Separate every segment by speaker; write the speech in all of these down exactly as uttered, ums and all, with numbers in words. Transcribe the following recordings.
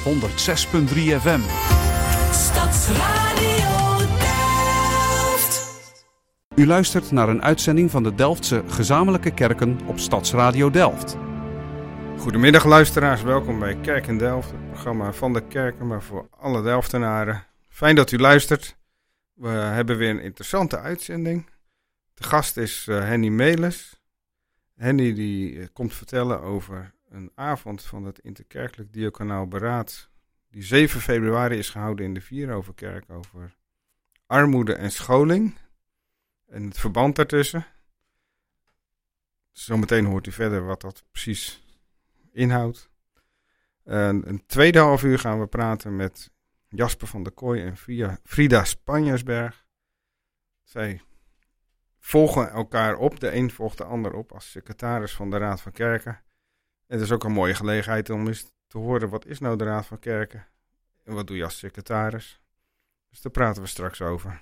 Speaker 1: honderd zes punt drie F M.
Speaker 2: Stadsradio Delft.
Speaker 1: U luistert naar een uitzending van de Delftse Gezamenlijke Kerken op Stadsradio Delft.
Speaker 3: Goedemiddag luisteraars, welkom bij Kerk in Delft, het programma van de kerken, maar voor alle Delftenaren. Fijn dat u luistert. We hebben weer een interessante uitzending. De gast is uh, Henny Melis. Henny die uh, komt vertellen over een avond van het Interkerkelijk Diaconaal Beraad, die zeven februari is gehouden in de Vieroverkerk, over armoede en scholing en het verband daartussen. Zometeen hoort u verder wat dat precies inhoudt. En een tweede half uur gaan we praten met Jasper van der Kooi en Frida Spanjersberg. Zij volgen elkaar op. De een volgt de ander op als secretaris van de Raad van Kerken. En het is ook een mooie gelegenheid om eens te horen, wat is nou de Raad van Kerken? En wat doe je als secretaris? Dus daar praten we straks over.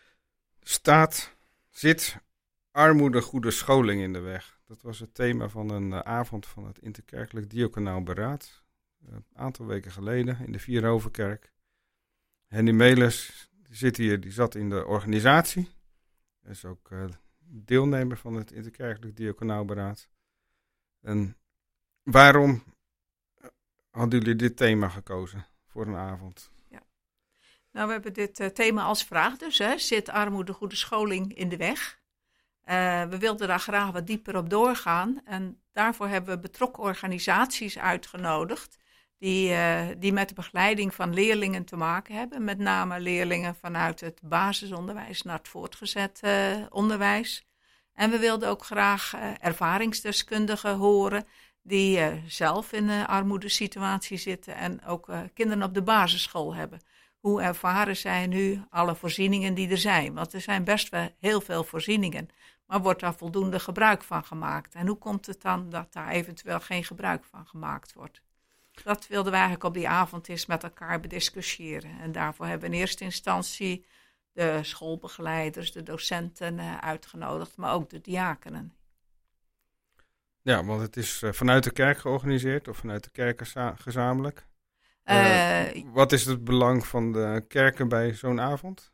Speaker 3: Staat, zit armoede goede scholing in de weg? Dat was het thema van een uh, avond van het Interkerkelijk Diaconaal Beraad. Uh, een aantal weken geleden in de Vieroverkerk. Henny Melis die zit hier, die zat in de organisatie. Hij is ook uh, deelnemer van het Interkerkelijk Diaconaal Beraad. En waarom hadden jullie dit thema gekozen voor een avond?
Speaker 4: Ja. Nou, we hebben dit uh, thema als vraag dus. Hè. Zit armoede goede scholing in de weg? Uh, we wilden daar graag wat dieper op doorgaan. En daarvoor hebben we betrokken organisaties uitgenodigd die, uh, die met de begeleiding van leerlingen te maken hebben. Met name leerlingen vanuit het basisonderwijs naar het voortgezet uh, onderwijs. En we wilden ook graag uh, ervaringsdeskundigen horen die uh, zelf in een armoedesituatie zitten en ook uh, kinderen op de basisschool hebben. Hoe ervaren zij nu alle voorzieningen die er zijn? Want er zijn best wel heel veel voorzieningen, maar wordt daar voldoende gebruik van gemaakt? En hoe komt het dan dat daar eventueel geen gebruik van gemaakt wordt? Dat wilden we eigenlijk op die avond eens met elkaar bediscussiëren. En daarvoor hebben we in eerste instantie de schoolbegeleiders, de docenten uh, uitgenodigd, maar ook de diakenen. Ja,
Speaker 3: want het is uh, vanuit de kerk georganiseerd of vanuit de kerken za- gezamenlijk. Uh, uh, wat is het belang van de kerken bij zo'n avond?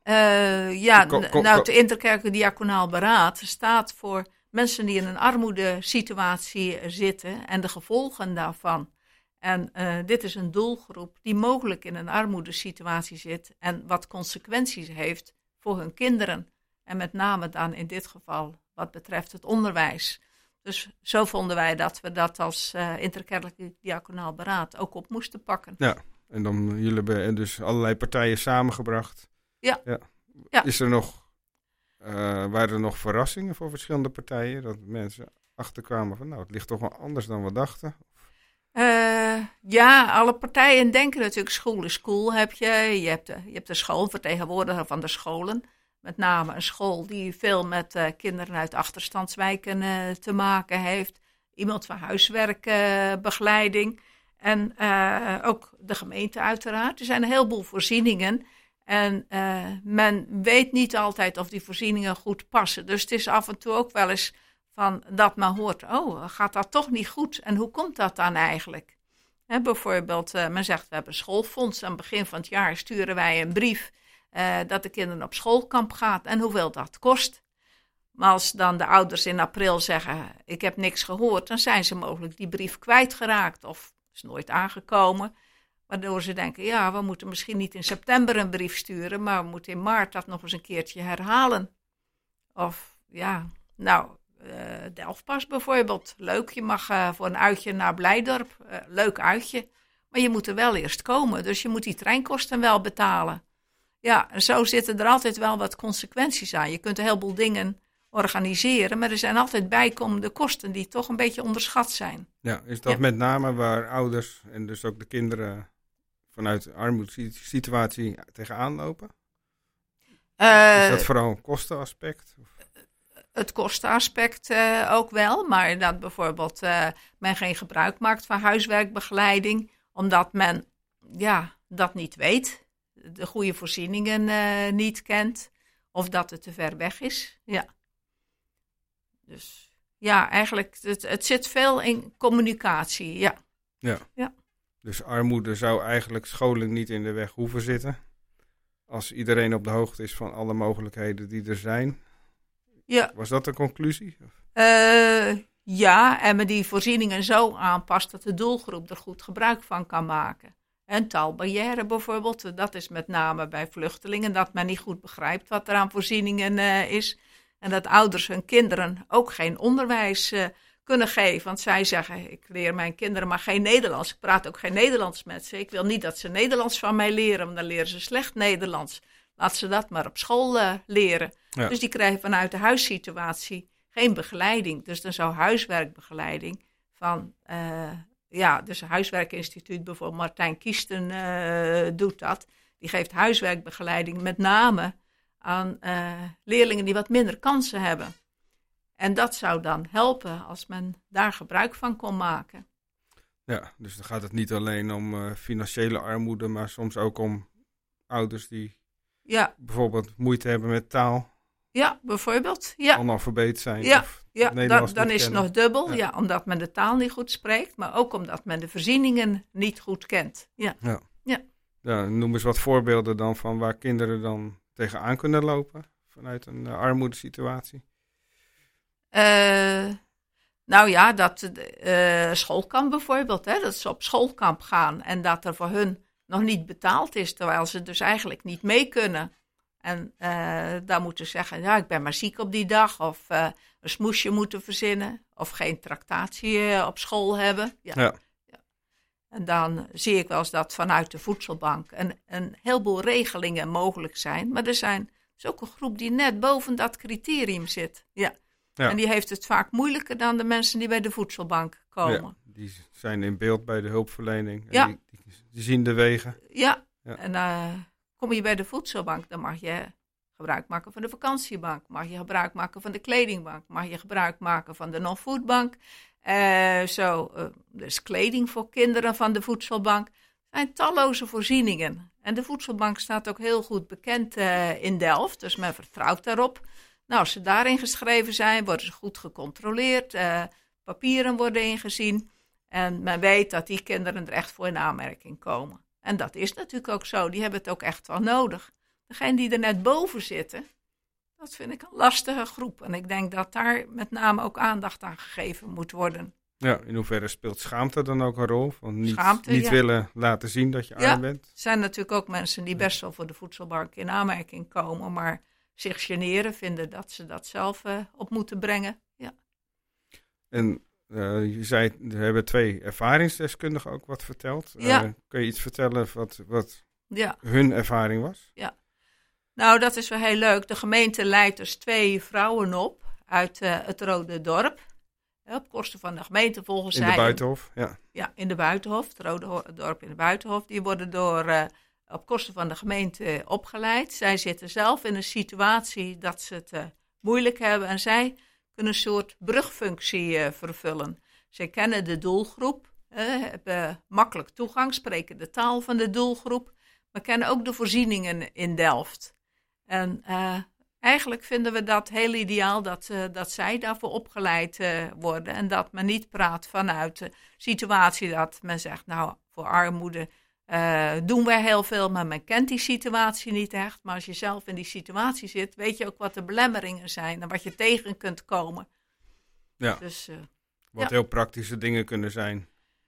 Speaker 4: Uh, ja, ko- ko- nou, het Interkerkelijk Diaconaal Beraad staat voor mensen die in een armoedesituatie zitten en de gevolgen daarvan. En uh, dit is een doelgroep die mogelijk in een armoedesituatie zit en wat consequenties heeft voor hun kinderen. En met name dan in dit geval wat betreft het onderwijs. Dus zo vonden wij dat we dat als uh, Interkerkelijk Diaconaal Beraad ook op moesten pakken.
Speaker 3: Ja, en dan jullie hebben dus allerlei partijen samengebracht.
Speaker 4: Ja.
Speaker 3: ja.
Speaker 4: ja.
Speaker 3: Is er nog, uh, waren er nog verrassingen voor verschillende partijen? Dat mensen achterkwamen van nou, het ligt toch wel anders dan we dachten?
Speaker 4: Uh, ja, alle partijen denken natuurlijk school is school heb je. Je hebt de, je hebt de schoolvertegenwoordiger van de scholen. Met name een school die veel met uh, kinderen uit achterstandswijken uh, te maken heeft. Iemand van huiswerkbegeleiding. Uh, en uh, ook de gemeente uiteraard. Er zijn een heleboel voorzieningen. En uh, men weet niet altijd of die voorzieningen goed passen. Dus het is af en toe ook wel eens van dat men hoort, oh, gaat dat toch niet goed? En hoe komt dat dan eigenlijk? He, bijvoorbeeld, uh, men zegt, we hebben een schoolfonds. Aan het begin van het jaar sturen wij een brief Uh, dat de kinderen op schoolkamp gaat en hoeveel dat kost. Maar als dan de ouders in april zeggen, ik heb niks gehoord, dan zijn ze mogelijk die brief kwijtgeraakt of is nooit aangekomen. Waardoor ze denken, ja, we moeten misschien niet in september een brief sturen, maar we moeten in maart dat nog eens een keertje herhalen. Of ja, nou, uh, Delftpas bijvoorbeeld. Leuk, je mag uh, voor een uitje naar Blijdorp, uh, leuk uitje. Maar je moet er wel eerst komen, dus je moet die treinkosten wel betalen. Ja, zo zitten er altijd wel wat consequenties aan. Je kunt een heleboel dingen organiseren, maar er zijn altijd bijkomende kosten die toch een beetje onderschat zijn.
Speaker 3: Ja, is dat ja. met name waar ouders en dus ook de kinderen vanuit de armoedesituatie tegenaan lopen? Uh, is dat vooral een kostenaspect? Of?
Speaker 4: Het kostenaspect uh, ook wel, maar dat bijvoorbeeld uh, men geen gebruik maakt van huiswerkbegeleiding, omdat men ja, dat niet weet. De goede voorzieningen uh, niet kent. Of dat het te ver weg is. Ja. Dus ja, eigenlijk, het, het zit veel in communicatie. Ja.
Speaker 3: Ja.
Speaker 4: ja.
Speaker 3: Dus armoede zou eigenlijk scholing niet in de weg hoeven zitten. Als iedereen op de hoogte is van alle mogelijkheden die er zijn.
Speaker 4: Ja.
Speaker 3: Was dat de conclusie?
Speaker 4: Uh, ja, en men die voorzieningen zo aanpast dat de doelgroep er goed gebruik van kan maken. En taalbarrière bijvoorbeeld, dat is met name bij vluchtelingen, dat men niet goed begrijpt wat er aan voorzieningen uh, is. En dat ouders hun kinderen ook geen onderwijs uh, kunnen geven. Want zij zeggen, ik leer mijn kinderen maar geen Nederlands. Ik praat ook geen Nederlands met ze. Ik wil niet dat ze Nederlands van mij leren, want dan leren ze slecht Nederlands. Laat ze dat maar op school uh, leren. Ja. Dus die krijgen vanuit de huissituatie geen begeleiding. Dus dan zou huiswerkbegeleiding van, uh, ja, dus een huiswerkinstituut, bijvoorbeeld Martijn Kiesten uh, doet dat. Die geeft huiswerkbegeleiding met name aan uh, leerlingen die wat minder kansen hebben. En dat zou dan helpen als men daar gebruik van kon maken.
Speaker 3: Ja, dus dan gaat het niet alleen om uh, financiële armoede, maar soms ook om ouders die ja. bijvoorbeeld moeite hebben met taal.
Speaker 4: Ja, bijvoorbeeld. Ja.
Speaker 3: Analfabeet zijn.
Speaker 4: Ja,
Speaker 3: of
Speaker 4: ja dan, dan is
Speaker 3: kennen.
Speaker 4: het nog dubbel. Ja.
Speaker 3: Ja.
Speaker 4: ja, omdat men de taal niet goed spreekt, maar ook omdat men de voorzieningen niet goed kent. Ja.
Speaker 3: Ja.
Speaker 4: Ja.
Speaker 3: Ja, noem eens wat voorbeelden dan van waar kinderen dan tegenaan kunnen lopen vanuit een uh, armoedesituatie.
Speaker 4: Uh, nou ja, dat uh, schoolkamp bijvoorbeeld, hè, dat ze op schoolkamp gaan en dat er voor hun nog niet betaald is, terwijl ze dus eigenlijk niet mee kunnen. En uh, dan moeten ze zeggen, ja, ik ben maar ziek op die dag, of uh, een smoesje moeten verzinnen, of geen tractatie uh, op school hebben. Ja.
Speaker 3: Ja.
Speaker 4: Ja. En dan zie ik wel eens dat vanuit de voedselbank een, een heleboel regelingen mogelijk zijn, maar er zijn is ook een groep die net boven dat criterium zit. Ja. Ja. En die heeft het vaak moeilijker dan de mensen die bij de voedselbank komen.
Speaker 3: Ja, die zijn in beeld bij de hulpverlening. En
Speaker 4: ja.
Speaker 3: die, die, die zien de wegen.
Speaker 4: Ja,
Speaker 3: ja.
Speaker 4: En uh, kom je bij de voedselbank, dan mag je gebruik maken van de vakantiebank. Mag je gebruik maken van de kledingbank. Mag je gebruik maken van de non-foodbank. Uh, zo, uh, dus kleding voor kinderen van de voedselbank. Er zijn talloze voorzieningen. En de voedselbank staat ook heel goed bekend uh, in Delft. Dus men vertrouwt daarop. Nou, als ze daarin geschreven zijn, worden ze goed gecontroleerd. Uh, papieren worden ingezien. En men weet dat die kinderen er echt voor in aanmerking komen. En dat is natuurlijk ook zo. Die hebben het ook echt wel nodig. Degenen die er net boven zitten, dat vind ik een lastige groep. En ik denk dat daar met name ook aandacht aan gegeven moet worden.
Speaker 3: Ja, in hoeverre speelt schaamte dan ook een rol? Van niet
Speaker 4: schaamte,
Speaker 3: niet
Speaker 4: ja.
Speaker 3: willen laten zien dat je
Speaker 4: ja,
Speaker 3: arm bent?
Speaker 4: Er zijn natuurlijk ook mensen die best wel voor de voedselbank in aanmerking komen, maar zich generen, vinden dat ze dat zelf uh, op moeten brengen. Ja.
Speaker 3: En uh, je zei, er hebben twee ervaringsdeskundigen ook wat verteld.
Speaker 4: Ja.
Speaker 3: Uh, kun je iets vertellen wat, wat
Speaker 4: ja.
Speaker 3: hun ervaring was?
Speaker 4: Ja. Nou, dat is wel heel leuk. De gemeente leidt dus twee vrouwen op uit uh, het Rode Dorp. Op kosten van de gemeente volgens zij.
Speaker 3: In de Buitenhof, ja.
Speaker 4: Ja, in de Buitenhof. Het Rode Dorp in de Buitenhof. Die worden door, uh, op kosten van de gemeente opgeleid. Zij zitten zelf in een situatie dat ze het uh, moeilijk hebben. En zij kunnen een soort brugfunctie uh, vervullen. Zij kennen de doelgroep. Uh, hebben makkelijk toegang. Spreken de taal van de doelgroep. Maar kennen ook de voorzieningen in Delft. En uh, eigenlijk vinden we dat heel ideaal dat, uh, dat zij daarvoor opgeleid uh, worden. En dat men niet praat vanuit de situatie dat men zegt, nou, voor armoede uh, doen wij heel veel, maar men kent die situatie niet echt. Maar als je zelf in die situatie zit, weet je ook wat de belemmeringen zijn en wat je tegen kunt komen.
Speaker 3: Ja,
Speaker 4: dus, uh,
Speaker 3: wat
Speaker 4: ja.
Speaker 3: heel praktische dingen kunnen zijn.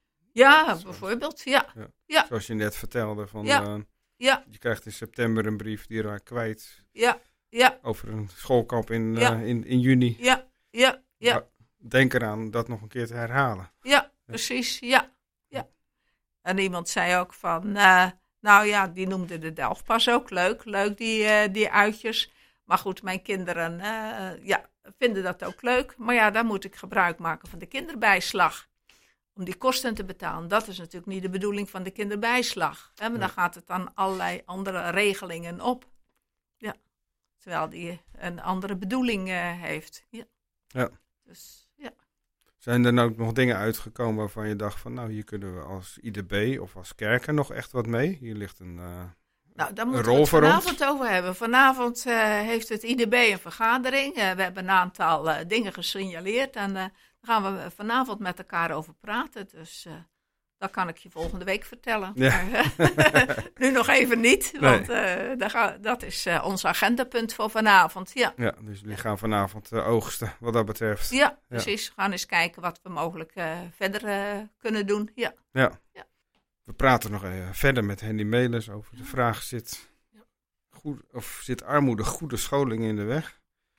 Speaker 4: Ja,
Speaker 3: Zoals,
Speaker 4: bijvoorbeeld, ja.
Speaker 3: ja.
Speaker 4: ja.
Speaker 3: Zoals je net vertelde, van,
Speaker 4: ja.
Speaker 3: Uh,
Speaker 4: ja.
Speaker 3: je krijgt in september een brief die je raakt kwijt.
Speaker 4: Ja. Ja.
Speaker 3: Over een schoolkamp in,
Speaker 4: ja.
Speaker 3: uh, in, in juni.
Speaker 4: Ja, ja, ja.
Speaker 3: Maar denk eraan dat nog een keer te herhalen.
Speaker 4: Ja, precies, ja. ja. En iemand zei ook van, uh, nou ja, die noemde de Delftpas ook leuk. Leuk, die, uh, die uitjes. Maar goed, mijn kinderen uh, ja, vinden dat ook leuk. Maar ja, daar moet ik gebruik maken van de kinderbijslag. Om die kosten te betalen. Dat is natuurlijk niet de bedoeling van de kinderbijslag. Hè? Maar ja. Dan gaat het aan allerlei andere regelingen op. Ja. Terwijl die een andere bedoeling uh, heeft. Ja.
Speaker 3: ja.
Speaker 4: Dus, ja.
Speaker 3: Zijn er nou ook nog dingen uitgekomen waarvan je dacht van, nou, hier kunnen we als I D B of als kerken nog echt wat mee? Hier ligt een, uh,
Speaker 4: nou, daar
Speaker 3: een
Speaker 4: moeten
Speaker 3: rol
Speaker 4: we het
Speaker 3: voor
Speaker 4: vanavond
Speaker 3: ons.
Speaker 4: over hebben. Vanavond uh, heeft het I D B een vergadering. Uh, we hebben een aantal uh, dingen gesignaleerd en uh, daar gaan we vanavond met elkaar over praten. Dus uh, dat kan ik je volgende week vertellen.
Speaker 3: Ja.
Speaker 4: Maar, nu nog even niet, want uh, dat, ga, dat is uh, ons agendapunt voor vanavond. Ja,
Speaker 3: Ja, dus jullie gaan vanavond uh, oogsten wat dat betreft.
Speaker 4: ja precies. We gaan eens kijken wat we mogelijk uh, verder uh, kunnen doen. Ja.
Speaker 3: Ja.
Speaker 4: Ja.
Speaker 3: We praten nog even verder met Henny Melens over de vraag: zit, goed, of zit armoede goede scholing in de weg?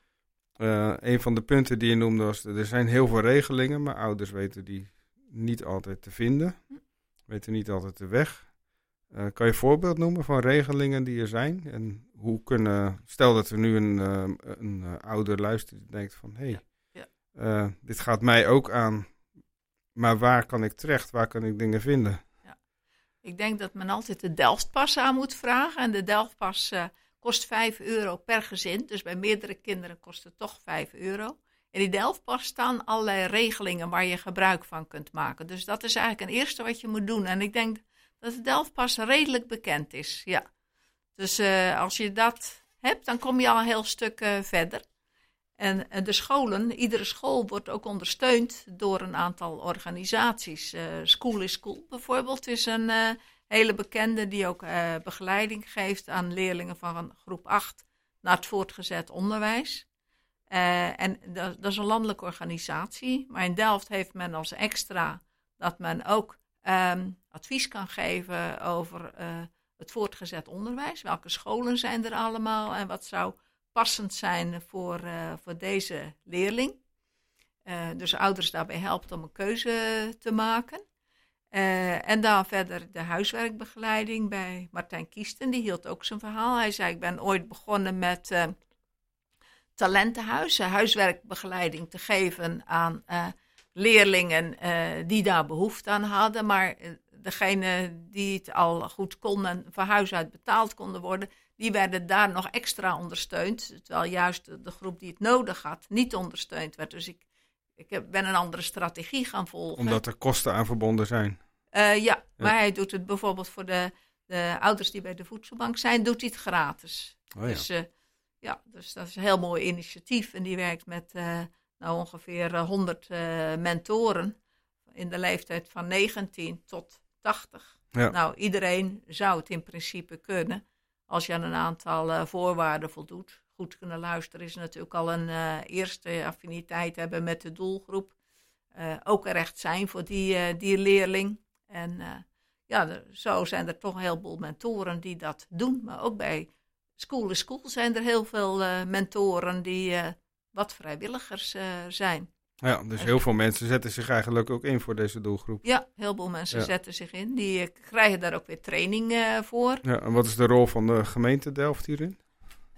Speaker 3: Uh, een van de punten die je noemde was: er zijn heel veel regelingen, maar ouders weten die niet altijd te vinden, weten niet altijd de weg. Uh, kan je een voorbeeld noemen van regelingen die er zijn? En hoe kunnen, stel dat er nu een, uh, een uh, ouder luistert die denkt van: hé, hey,
Speaker 4: ja.
Speaker 3: ja. uh, dit gaat mij ook aan, maar waar kan ik terecht? Waar kan ik dingen vinden?
Speaker 4: Ja. Ik denk dat men altijd de Delftpas aan moet vragen. En de Delftpas uh, kost vijf euro per gezin. Dus bij meerdere kinderen kost het toch vijf euro. In die Delftpas staan allerlei regelingen waar je gebruik van kunt maken. Dus dat is eigenlijk een eerste wat je moet doen. En ik denk dat de Delftpas redelijk bekend is. Ja. Dus uh, als je dat hebt, dan kom je al een heel stuk uh, verder. En uh, de scholen, iedere school wordt ook ondersteund door een aantal organisaties. Uh, School is School bijvoorbeeld is een uh, hele bekende die ook uh, begeleiding geeft aan leerlingen van groep acht naar het voortgezet onderwijs. Uh, en dat, dat is een landelijke organisatie. Maar in Delft heeft men als extra dat men ook um, advies kan geven over uh, het voortgezet onderwijs. Welke scholen zijn er allemaal en wat zou passend zijn voor, uh, voor deze leerling. Uh, dus ouders daarbij helpt om een keuze te maken. Uh, en dan verder de huiswerkbegeleiding bij Martijn Kiesten. Die hield ook zijn verhaal. Hij zei, ik ben ooit begonnen met uh, talentenhuis, huiswerkbegeleiding te geven aan uh, leerlingen uh, die daar behoefte aan hadden. Maar uh, degene die het al goed kon en van huis uit betaald konden worden, die werden daar nog extra ondersteund. Terwijl juist de, de groep die het nodig had niet ondersteund werd. Dus ik, ik heb, ben een andere strategie gaan volgen.
Speaker 3: Omdat er kosten aan verbonden zijn.
Speaker 4: Uh, ja, ja, maar hij doet het bijvoorbeeld voor de, de ouders die bij de voedselbank zijn, doet hij het gratis.
Speaker 3: Oh, ja.
Speaker 4: Dus, uh, ja, dus dat is een heel mooi initiatief. En die werkt met uh, nou ongeveer honderd uh, mentoren in de leeftijd van negentien tot tachtig.
Speaker 3: Ja.
Speaker 4: Nou, iedereen zou het in principe kunnen als je aan een aantal uh, voorwaarden voldoet. Goed kunnen luisteren is natuurlijk al een uh, eerste affiniteit hebben met de doelgroep. Uh, ook er echt zijn voor die, uh, die leerling. En uh, ja, er, zo zijn er toch een heleboel mentoren die dat doen. Maar ook bij School is School zijn er heel veel uh, mentoren die uh, wat vrijwilligers uh, zijn.
Speaker 3: Ja, dus heel veel mensen zetten zich eigenlijk ook in voor deze doelgroep.
Speaker 4: Ja, heel veel mensen
Speaker 3: ja.
Speaker 4: zetten zich in. Die uh, krijgen daar ook weer training uh, voor.
Speaker 3: Ja, en wat is de rol van de gemeente Delft hierin?
Speaker 4: Uh,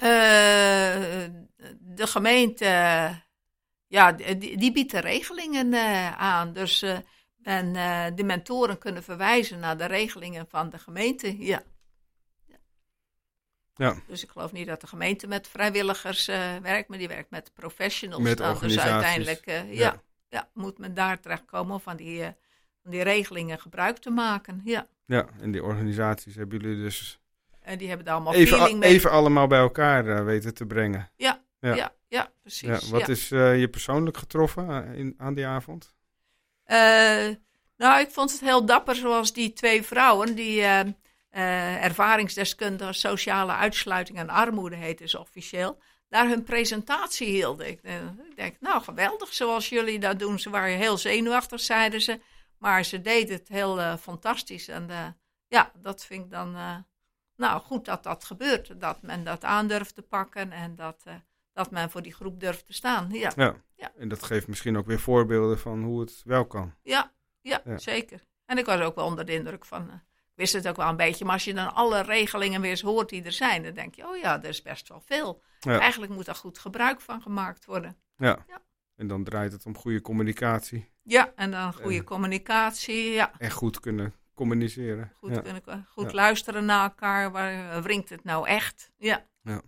Speaker 4: de gemeente, uh, ja, die, die biedt de regelingen uh, aan. Dus uh, en uh, de mentoren kunnen verwijzen naar de regelingen van de gemeente. Ja. Ja.
Speaker 3: Ja.
Speaker 4: Dus ik geloof niet dat de gemeente met vrijwilligers uh, werkt, maar die werkt met professionals.
Speaker 3: Met
Speaker 4: dan. Dus
Speaker 3: organisaties.
Speaker 4: uiteindelijk uh, ja. Ja, ja, moet men daar terechtkomen om van die, uh, van die regelingen gebruik te maken. Ja.
Speaker 3: Ja, en die organisaties hebben jullie dus
Speaker 4: En die hebben daar allemaal
Speaker 3: even,
Speaker 4: feeling
Speaker 3: a-
Speaker 4: mee.
Speaker 3: even allemaal bij elkaar uh, weten te brengen.
Speaker 4: Ja,
Speaker 3: Ja.
Speaker 4: ja. ja, ja, precies.
Speaker 3: Ja, wat
Speaker 4: ja.
Speaker 3: is uh, je persoonlijk getroffen uh, in, aan die avond?
Speaker 4: Uh, nou, ik vond het heel dapper zoals die twee vrouwen, die uh, uh, ervaringsdeskundige sociale uitsluiting en armoede heet is officieel, daar hun presentatie hielden. Ik, uh, ik denk, nou geweldig zoals jullie dat doen. Ze waren heel zenuwachtig, zeiden ze, maar ze deden het heel uh, fantastisch. En uh, ja, dat vind ik dan uh, nou goed dat dat gebeurt. Dat men dat aan durft te pakken en dat, uh, dat men voor die groep durft te staan. Ja.
Speaker 3: Ja.
Speaker 4: Ja.
Speaker 3: En dat geeft misschien ook weer voorbeelden van hoe het wel kan.
Speaker 4: Ja, ja,
Speaker 3: Ja.
Speaker 4: zeker. En ik was ook wel onder de indruk van, uh, ik wist het ook wel een beetje, maar als je dan alle regelingen weer eens hoort die er zijn, dan denk je, oh ja, er is best wel veel.
Speaker 3: Ja.
Speaker 4: Eigenlijk moet daar goed gebruik van gemaakt worden.
Speaker 3: Ja.
Speaker 4: Ja.
Speaker 3: En dan draait het om goede communicatie
Speaker 4: Ja, en dan goede
Speaker 3: En-
Speaker 4: communicatie, ja.
Speaker 3: en goed kunnen communiceren.
Speaker 4: Goed,
Speaker 3: Ja.
Speaker 4: kunnen, goed
Speaker 3: Ja.
Speaker 4: luisteren naar elkaar, waar wringt het nou echt? Ja,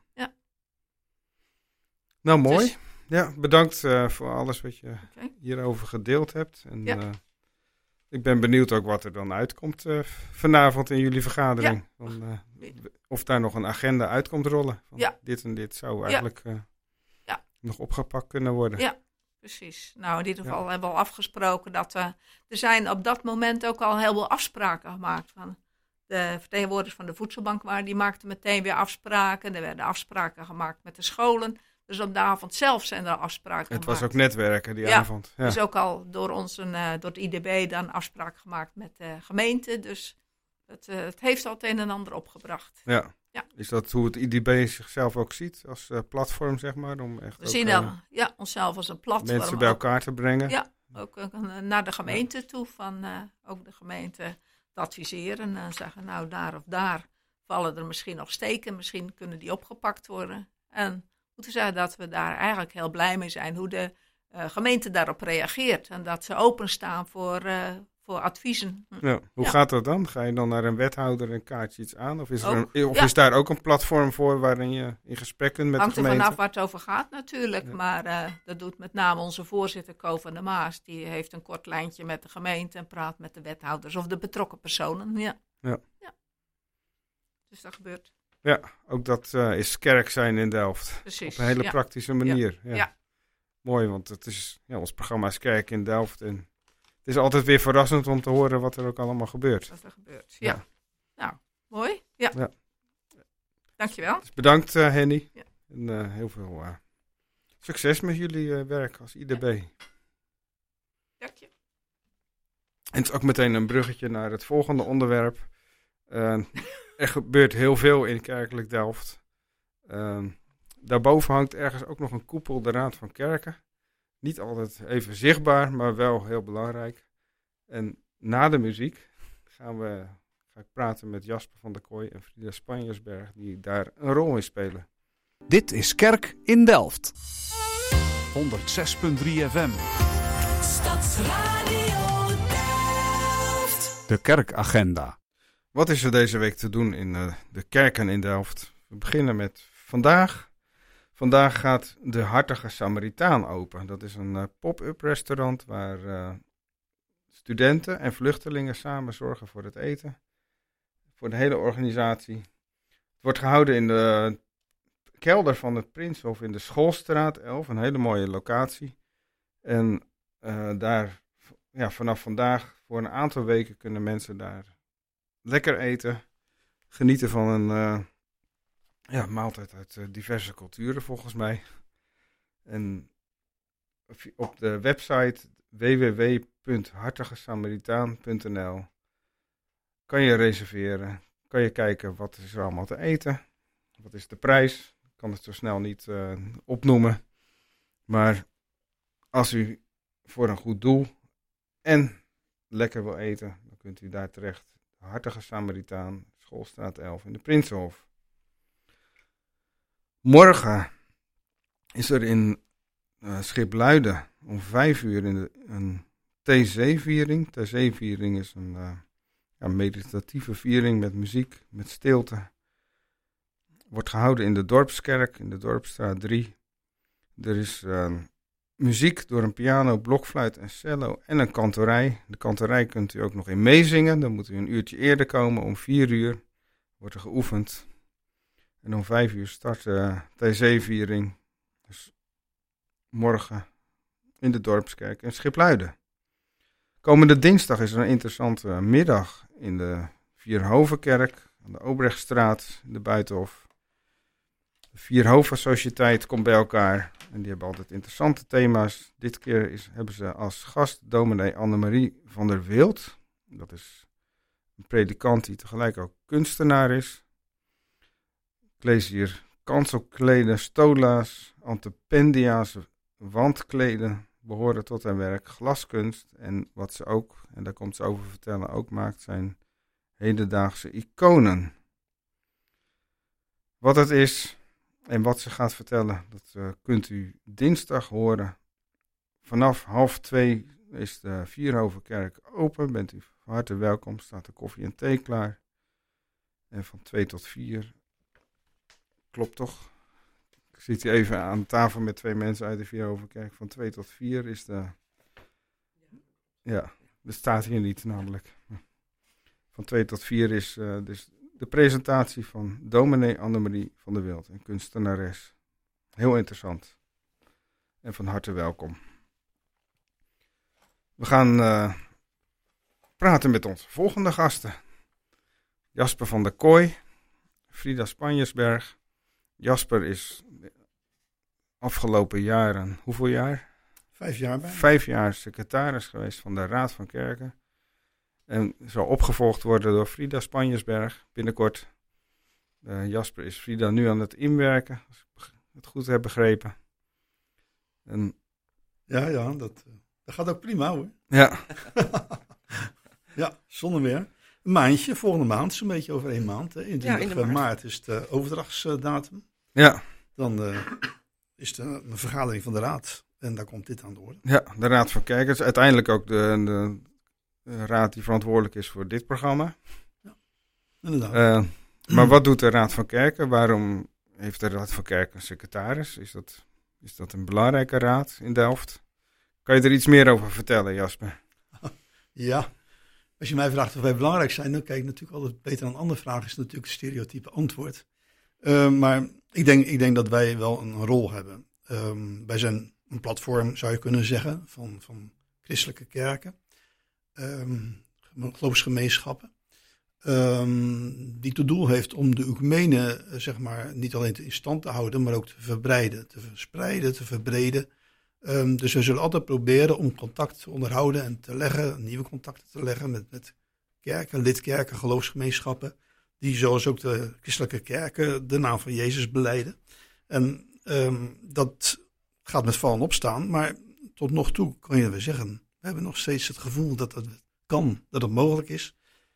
Speaker 3: Nou, mooi.
Speaker 4: Dus-
Speaker 3: Ja, bedankt uh, voor alles wat je
Speaker 4: Oké.
Speaker 3: hierover gedeeld hebt. En
Speaker 4: Ja.
Speaker 3: uh, ik ben benieuwd ook wat er dan uitkomt uh, vanavond in jullie vergadering. Van, uh, of daar nog een agenda uit komt rollen. Van
Speaker 4: Ja.
Speaker 3: Dit en dit zou eigenlijk uh,
Speaker 4: Ja.
Speaker 3: nog opgepakt kunnen worden.
Speaker 4: Ja. precies. Nou, in ieder geval
Speaker 3: Ja.
Speaker 4: hebben we al afgesproken dat we... Er zijn op dat moment ook al heel veel afspraken gemaakt. Van de vertegenwoordigers van de voedselbank waren, die maakten meteen weer afspraken. Er werden afspraken gemaakt met de scholen. Dus op de avond zelf zijn er afspraken
Speaker 3: Het
Speaker 4: gemaakt.
Speaker 3: was ook netwerken die
Speaker 4: Ja.
Speaker 3: avond. Ja.
Speaker 4: Er is ook al door ons, een, uh, door het I D B, dan afspraak gemaakt met de gemeente. Dus het, uh, het heeft al het een en ander opgebracht.
Speaker 3: Ja.
Speaker 4: Ja.
Speaker 3: Is dat hoe het I D B zichzelf ook ziet als uh, platform, zeg maar? Om echt
Speaker 4: We
Speaker 3: ook,
Speaker 4: zien
Speaker 3: uh,
Speaker 4: dan, ja, onszelf als een platform.
Speaker 3: mensen bij
Speaker 4: ook-
Speaker 3: elkaar te brengen.
Speaker 4: Ja, ook uh, naar de gemeente toe. Van uh, ook de gemeente te adviseren. En zeggen, nou daar of daar vallen er misschien nog steken. Misschien kunnen die opgepakt worden. En moeten zeggen dat we daar eigenlijk heel blij mee zijn. Hoe de uh, gemeente daarop reageert. En dat ze openstaan voor, uh, voor adviezen. Hm.
Speaker 3: Ja. Hoe
Speaker 4: Ja.
Speaker 3: gaat dat dan? Ga je dan naar een wethouder en kaart je iets aan? Of is, er
Speaker 4: Ook,
Speaker 3: een, of
Speaker 4: ja.
Speaker 3: is daar ook een platform voor waarin je in gesprek kunt met
Speaker 4: Hangt
Speaker 3: de
Speaker 4: er
Speaker 3: gemeente?
Speaker 4: vanaf waar het over gaat natuurlijk.
Speaker 3: Ja.
Speaker 4: Maar uh, dat doet met name onze voorzitter Ko van der Maas. Die heeft een kort lijntje met de gemeente en praat met de wethouders of de betrokken personen. Ja.
Speaker 3: Ja.
Speaker 4: ja. Dus dat gebeurt.
Speaker 3: Ja, ook dat uh, is kerk zijn in Delft.
Speaker 4: Precies.
Speaker 3: Op een hele
Speaker 4: ja.
Speaker 3: praktische manier. Ja.
Speaker 4: Ja.
Speaker 3: Mooi, want het is, ja, ons programma is kerk in Delft. En het is altijd weer verrassend om te horen wat er ook allemaal gebeurt.
Speaker 4: Dat er gebeurt. Ja.
Speaker 3: Ja.
Speaker 4: Nou, mooi. Ja.
Speaker 3: Ja.
Speaker 4: Dankjewel.
Speaker 3: Dus bedankt uh, Henny.
Speaker 4: Ja.
Speaker 3: En uh, heel veel uh, succes met jullie uh, werk als I D B.
Speaker 4: Ja. Dank je.
Speaker 3: En het is ook meteen een bruggetje naar het volgende onderwerp. Uh, er gebeurt heel veel in kerkelijk Delft. Uh, daarboven hangt ergens ook nog een koepel, de Raad van Kerken. Niet altijd even zichtbaar, maar wel heel belangrijk. En na de muziek gaan we, ga ik praten met Jasper van der Kooi en Frida Spanjersberg, die daar een rol in spelen.
Speaker 1: Dit is Kerk in Delft. honderdzes komma drie F M.
Speaker 2: Stadsradio Delft.
Speaker 1: De kerkagenda.
Speaker 3: Wat is er deze week te doen in uh, de kerken in Delft? We beginnen met vandaag. Vandaag gaat de Hartige Samaritaan open. Dat is een uh, pop-up restaurant waar uh, studenten en vluchtelingen samen zorgen voor het eten. Voor de hele organisatie. Het wordt gehouden in de kelder van het Prinshof in de Schoolstraat elf. Een hele mooie locatie. En uh, daar, ja, vanaf vandaag voor een aantal weken kunnen mensen daar lekker eten. Genieten van een uh, ja, maaltijd uit uh, diverse culturen volgens mij. En op de website w w w punt hartigesamaritaan punt n l kan je reserveren. Kan je kijken wat is er allemaal te eten. Wat is de prijs. Ik kan het zo snel niet uh, opnoemen. Maar als u voor een goed doel en lekker wil eten, dan kunt u daar terecht. Hartige Samaritaan, Schoolstraat elf in de Prinsenhof. Morgen is er in uh, Schipluiden om vijf uur in de, een theezeeviering. Theezeeviering is een uh, ja, meditatieve viering met muziek, met stilte. Wordt gehouden in de Dorpskerk, in de Dorpsstraat drie. Er is uh, muziek door een piano, blokfluit en cello en een kantorij. De kantorij kunt u ook nog in meezingen. Dan moet u een uurtje eerder komen. Om vier uur wordt er geoefend. En om vijf uur start de theezeeviering. Dus morgen in de Dorpskerk in Schipluiden. Komende dinsdag is er een interessante middag in de Vierhovenkerk. Aan de Obrechtstraat, in de Buitenhof. De Vierhoven-sociëteit komt bij elkaar. En die hebben altijd interessante thema's. Dit keer is, hebben ze als gast dominee Annemarie van der Wild. Dat is een predikant die tegelijk ook kunstenaar is. Ik lees hier kanselkleden, stola's, antependia's, wandkleden behoren tot haar werk. Glaskunst en wat ze ook, en daar komt ze over vertellen, ook maakt zijn hedendaagse iconen. Wat het is en wat ze gaat vertellen, dat uh, kunt u dinsdag horen. Vanaf half twee is de Vierhovenkerk open. Bent u van harte welkom, staat de koffie en thee klaar. En van twee tot vier, klopt toch? Ik zit hier even aan tafel met twee mensen uit de Vierhovenkerk. Van twee tot vier is de... Ja, dat staat hier niet namelijk. Van twee tot vier is uh, dus de presentatie van dominee Annemarie van der Wild, een kunstenares. Heel interessant. En van harte welkom. We gaan uh, praten met onze volgende gasten. Jasper van der Kooi, Frida Spanjersberg. Jasper is afgelopen jaren, hoeveel jaar?
Speaker 5: Vijf jaar bij.
Speaker 3: Vijf jaar secretaris geweest van de Raad van Kerken. En zal opgevolgd worden door Frida Spanjersberg binnenkort. Uh, Jasper is Frida nu aan het inwerken, als ik het goed heb begrepen. En...
Speaker 5: Ja, ja, dat, dat gaat ook prima hoor.
Speaker 3: Ja.
Speaker 5: Ja, zonder meer. Een maandje, volgende maand, zo'n beetje over één maand. Hè. In,
Speaker 6: Ja, in de maart.
Speaker 5: maart is de overdrachtsdatum.
Speaker 3: Ja.
Speaker 5: Dan uh, is er een vergadering van de raad en daar komt dit aan de orde.
Speaker 3: Ja, de Raad van Kerken is uiteindelijk ook de, de, de raad die verantwoordelijk is voor dit programma.
Speaker 5: Ja, inderdaad.
Speaker 3: Uh, maar wat doet de Raad van Kerken? Waarom heeft de Raad van Kerken een secretaris? Is dat, is dat een belangrijke raad in Delft? Kan je er iets meer over vertellen, Jasper?
Speaker 5: Ja, als je mij vraagt of wij belangrijk zijn, dan kijk ik natuurlijk altijd beter aan een andere vraag. Is natuurlijk het stereotype antwoord. Uh, maar ik denk, ik denk dat wij wel een rol hebben. Um, wij zijn een platform, zou je kunnen zeggen, van, van christelijke kerken, um, geloofsgemeenschappen, um, die tot doel heeft om de ecumene, zeg maar, niet alleen in stand te houden, maar ook te verbreiden, te verspreiden, te verbreden. Um, dus we zullen altijd proberen om contact te onderhouden en te leggen, nieuwe contacten te leggen met, met kerken, lidkerken, geloofsgemeenschappen, die zoals ook de christelijke kerken de naam van Jezus belijden. En um, dat gaat met vallen opstaan, maar tot nog toe kan je wel zeggen, we hebben nog steeds het gevoel dat het kan, dat het mogelijk is.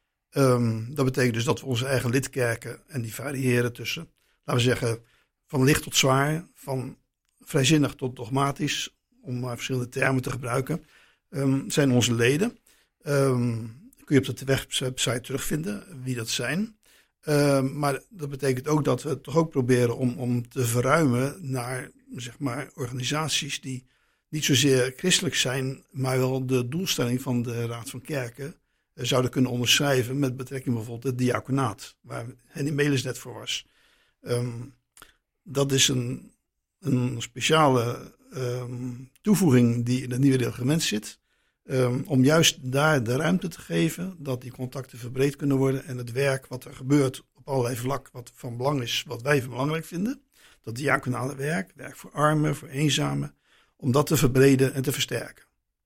Speaker 5: Um, dat betekent dus dat we onze eigen lidkerken, en die variëren tussen, laten we zeggen, van licht tot zwaar, van vrijzinnig tot dogmatisch, om maar verschillende termen te gebruiken, um, zijn onze leden. Um, kun je op de website terugvinden wie dat zijn. Uh, maar dat betekent ook dat we toch ook proberen om, om te verruimen naar, zeg maar, organisaties die niet zozeer christelijk zijn, maar wel de doelstelling van de Raad van Kerken uh, zouden kunnen onderschrijven met betrekking bijvoorbeeld het diaconaat, waar Henny Melis net voor was. Um, dat is een, een speciale um, toevoeging die in het nieuwe reglement zit. Um, om juist daar de ruimte te geven dat die contacten verbreed kunnen worden en het werk wat er gebeurt op allerlei vlakken wat van belang is, wat wij belangrijk vinden, dat diaconale werk, werk voor armen, voor eenzamen, om dat te verbreden en te versterken.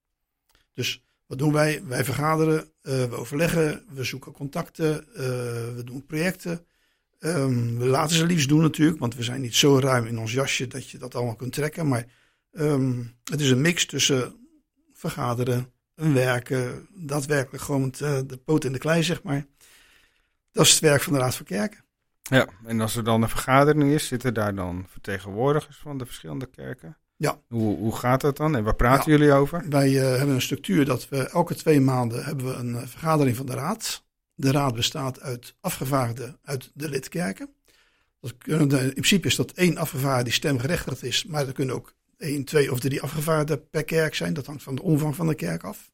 Speaker 5: Dus wat doen wij? Wij vergaderen, uh, we overleggen, we zoeken contacten, uh, we doen projecten. Um, we laten ze liefst doen natuurlijk, want we zijn niet zo ruim in ons jasje dat je dat allemaal kunt trekken, maar um, het is een mix tussen vergaderen, werken, daadwerkelijk gewoon met uh, de poot in de klei, zeg maar. Dat is het werk van de Raad van Kerken.
Speaker 3: Ja, en als er dan een vergadering is, zitten daar dan vertegenwoordigers van de verschillende kerken?
Speaker 5: Ja.
Speaker 3: Hoe, hoe gaat dat dan en waar praten
Speaker 5: ja.
Speaker 3: jullie over?
Speaker 5: Wij uh, hebben een structuur dat we elke twee maanden hebben we een uh, vergadering van de Raad. De Raad bestaat uit afgevaardigden uit de lidkerken. Dat kunnen, in principe is dat één afgevaardigde die stemgerechtigd is, maar er kunnen ook één, twee of drie afgevaardigden per kerk zijn. Dat hangt van de omvang van de kerk af.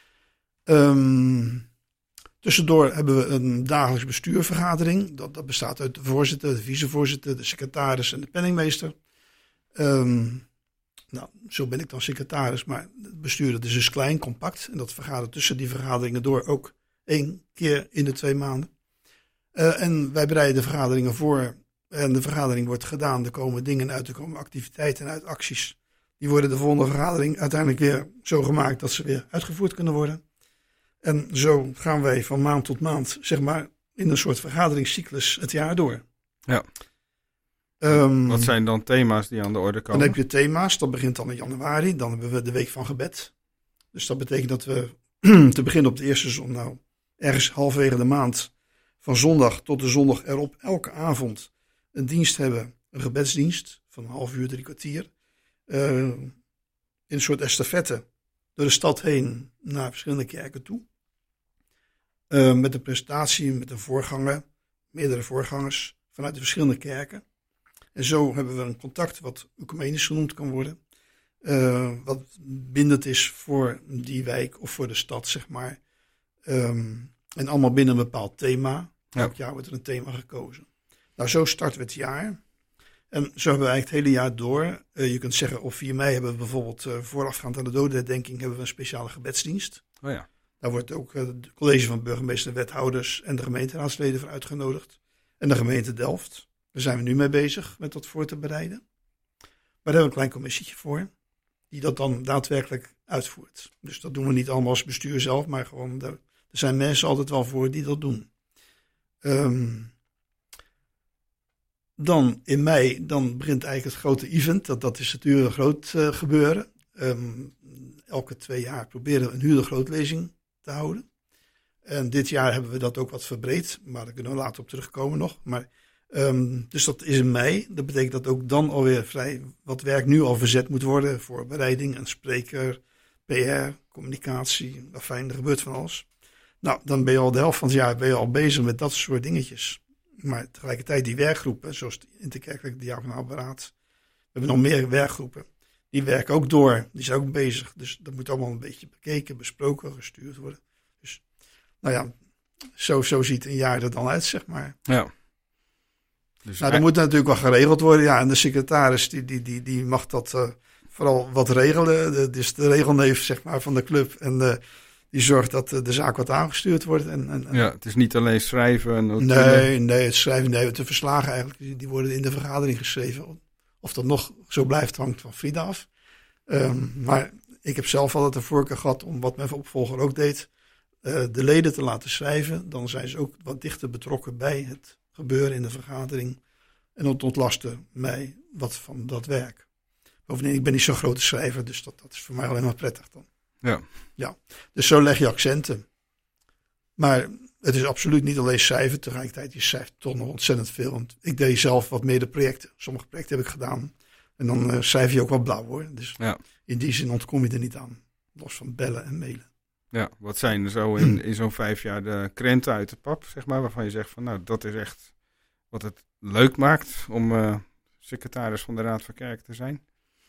Speaker 5: Um, tussendoor hebben we een dagelijks bestuurvergadering. Dat, dat bestaat uit de voorzitter, de vicevoorzitter, de secretaris en de penningmeester. Um, nou, zo ben ik dan secretaris, maar het bestuur dat is dus klein, compact. En dat vergadert tussen die vergaderingen door ook één keer in de twee maanden. Uh, en wij bereiden de vergaderingen voor. En de vergadering wordt gedaan. Er komen dingen uit, er komen activiteiten uit, acties. Die worden de volgende vergadering uiteindelijk weer zo gemaakt dat ze weer uitgevoerd kunnen worden. En zo gaan wij van maand tot maand, zeg maar, in een soort vergaderingscyclus het jaar door.
Speaker 3: Ja.
Speaker 5: Um,
Speaker 3: Wat zijn dan thema's die aan de orde komen?
Speaker 5: Dan heb je thema's, dat begint dan in januari. Dan hebben we de week van gebed. Dus dat betekent dat we te beginnen op de eerste zondag, nou, ergens halverwege de maand, van zondag tot de zondag erop, elke avond een dienst hebben, een gebedsdienst van een half uur, drie kwartier. Uh, in een soort estafette door de stad heen naar verschillende kerken toe. Uh, met een presentatie, met een voorganger, meerdere voorgangers vanuit de verschillende kerken. En zo hebben we een contact wat ecumenisch genoemd kan worden. Uh, wat bindend is voor die wijk of voor de stad, zeg maar. Um, en allemaal binnen een bepaald thema.
Speaker 3: Ja.
Speaker 5: Elk jaar wordt er een thema gekozen. Nou, zo starten we het jaar. En zo hebben we eigenlijk het hele jaar door. Uh, je kunt zeggen, op vier mei hebben we bijvoorbeeld uh, voorafgaand aan de dodenherdenking hebben we een speciale gebedsdienst.
Speaker 3: Oh ja.
Speaker 5: Daar wordt ook uh, het college van burgemeester, wethouders en de gemeenteraadsleden voor uitgenodigd. En de gemeente Delft. Daar zijn we nu mee bezig met dat voor te bereiden. Maar daar hebben we een klein commissietje voor. Die dat dan daadwerkelijk uitvoert. Dus dat doen we niet allemaal als bestuur zelf. Maar gewoon, daar, er zijn mensen altijd wel voor die dat doen. Um, dan in mei, dan begint eigenlijk het grote event. Dat, dat is natuurlijk een groot uh, gebeuren. Um, elke twee jaar proberen we een huurdergrootlezing te houden. En dit jaar hebben we dat ook wat verbreed. Maar daar kunnen we later op terugkomen nog. Maar, um, dus dat is in mei. Dat betekent dat ook dan alweer vrij wat werk nu al verzet moet worden. Voorbereiding, een spreker, P R, communicatie. Fijn, er gebeurt van alles. Nou, dan ben je al de helft van het jaar ben je al bezig met dat soort dingetjes. Maar tegelijkertijd die werkgroepen, zoals de Interkerkelijke Diaconaal Beraad. We hebben nog meer werkgroepen. Die werken ook door. Die zijn ook bezig. Dus dat moet allemaal een beetje bekeken, besproken, gestuurd worden. Dus, nou ja, zo, zo ziet een jaar er dan uit, zeg maar.
Speaker 3: Ja. Dus
Speaker 5: nou, dan moet natuurlijk wel geregeld worden. Ja, en de secretaris, die, die, die, die mag dat uh, vooral wat regelen. De, dus de regelneef, zeg maar, van de club. En uh, die zorgt dat uh, de zaak wat aangestuurd wordt. En, en, en...
Speaker 3: Ja, het is niet alleen schrijven. En
Speaker 5: nee, nee, het schrijven, nee, de verslagen eigenlijk, die, die worden in de vergadering geschreven. Of dat nog zo blijft, hangt van Frida af. Um, maar ik heb zelf altijd de voorkeur gehad om wat mijn opvolger ook deed. Uh, de leden te laten schrijven. Dan zijn ze ook wat dichter betrokken bij het gebeuren in de vergadering. En dat ontlasten mij wat van dat werk. Bovendien, ik ben niet zo'n grote schrijver, dus dat, dat is voor mij alleen maar prettig dan.
Speaker 3: Ja.
Speaker 5: Ja. Dus zo leg je accenten. Maar het is absoluut niet alleen schrijven. Tegelijkertijd, je schrijft toch nog ontzettend veel. Want ik deed zelf wat meer de projecten. Sommige projecten heb ik gedaan. En dan uh, schrijf je ook wel blauw hoor. Dus
Speaker 3: ja.
Speaker 5: In die zin ontkom je er niet aan. Los van bellen en mailen.
Speaker 3: Ja, wat zijn er zo in, in zo'n vijf jaar de krenten uit de pap, zeg maar. Waarvan je zegt van nou, dat is echt wat het leuk maakt om uh, secretaris van de Raad van Kerken te zijn.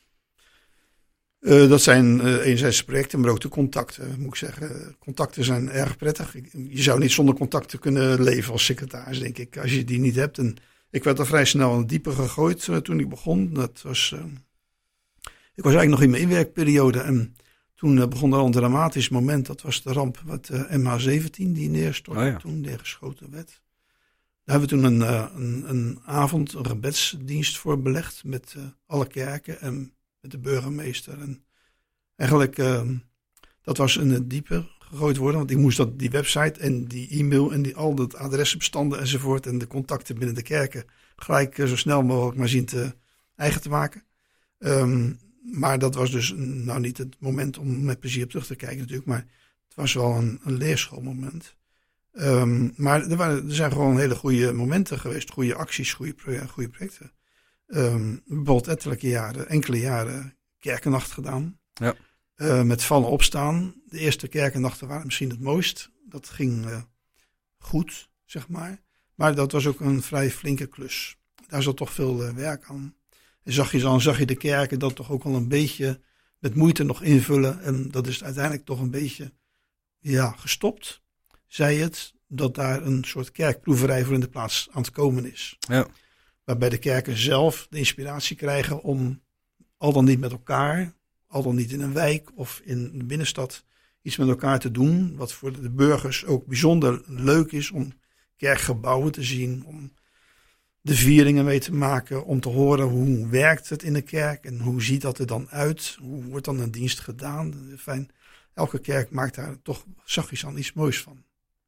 Speaker 5: Uh, dat zijn uh, enerzijds projecten, maar ook de contacten, moet ik zeggen. Contacten zijn erg prettig. Je zou niet zonder contacten kunnen leven als secretaris, denk ik, als je die niet hebt. En ik werd al vrij snel in het diepe gegooid uh, toen ik begon. Dat was, uh, ik was eigenlijk nog in mijn inwerkperiode en toen uh, begon er al een dramatisch moment. Dat was de ramp met uh, M H zeventien die neerstortte, oh ja. Toen neergeschoten werd. Daar hebben we toen een, uh, een, een avond, een gebedsdienst voor belegd met uh, alle kerken en met de burgemeester. En eigenlijk, uh, dat was in het diepe gegooid worden. Want ik moest dat, die website en die e-mail en die, al dat adressenbestanden enzovoort. En de contacten binnen de kerken gelijk uh, zo snel mogelijk maar zien te eigen te maken. Um, maar dat was dus nou niet het moment om met plezier op terug te kijken natuurlijk. Maar het was wel een, een leerschoolmoment. Um, maar er, waren, er zijn gewoon hele goede momenten geweest. Goede acties, goede, pro- goede projecten. Um, bijvoorbeeld ettelijke jaren, enkele jaren kerkennacht gedaan.
Speaker 3: Ja.
Speaker 5: Uh, met vallen opstaan. De eerste kerkennachten waren misschien het mooist. Dat ging uh, goed, zeg maar. Maar dat was ook een vrij flinke klus. Daar zat toch veel uh, werk aan. En zag je dan zag je de kerken dat toch ook wel een beetje met moeite nog invullen. En dat is uiteindelijk toch een beetje ja, gestopt. Zei het dat daar een soort kerkproeverij voor in de plaats aan het komen is.
Speaker 3: Ja.
Speaker 5: Waarbij de kerken zelf de inspiratie krijgen om al dan niet met elkaar, al dan niet in een wijk of in de binnenstad, iets met elkaar te doen. Wat voor de burgers ook bijzonder leuk is om kerkgebouwen te zien, om de vieringen mee te maken, om te horen hoe werkt het in de kerk en hoe ziet dat er dan uit, hoe wordt dan een dienst gedaan. Fijn. Elke kerk maakt daar toch zachtjes aan iets moois van.